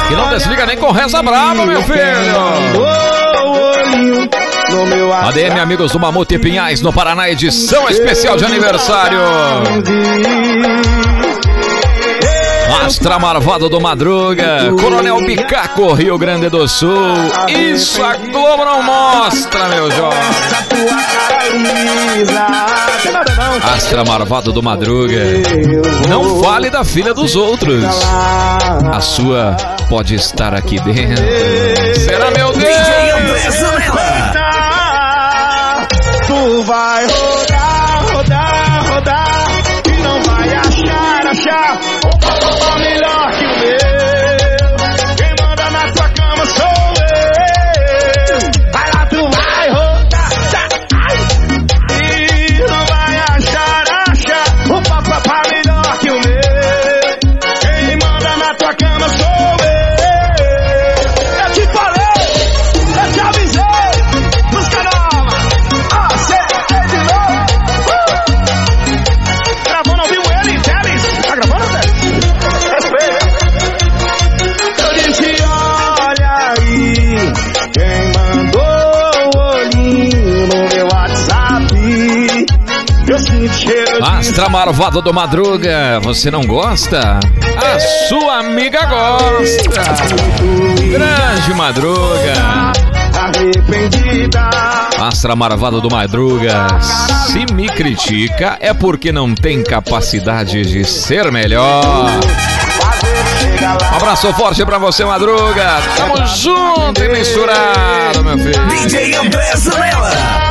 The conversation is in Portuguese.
Que não desliga nem com reza brava, meu filho. ADM Amigos do Mamute e Pinhais, no Paraná, edição especial de aniversário. Astra Marvado do Madruga, Coronel Bicaco, Rio Grande do Sul. Isso a Globo não mostra, meu jovem. Astra Marvado do Madruga, não fale da filha dos outros. A sua pode estar aqui dentro. Será, meu Deus? Tu vai rodar, rodar, rodar e não vai achar melhor que o meu. Quem manda na tua cama sou eu. Vai lá, tu vai rodar e não vai achar o papapá melhor que o meu. Quem manda na tua cama sou eu. Eu te falei, eu te avisei. Música nova, acertei de novo. Gravando ao vivo ele, Teles. Tá gravando, Teles? Eu disse, olha aí, quem mandou o olhinho no meu WhatsApp. Eu sinto cheiro de... Astra Marvado do Madruga, você não gosta? A sua amiga gosta. Grande Madruga. arrependida. Astra Marvado do Madruga, se me critica é porque não tem capacidade de ser melhor. Um abraço forte pra você, Madruga. Tamo junto e misturado, meu filho. DJ André Zanella.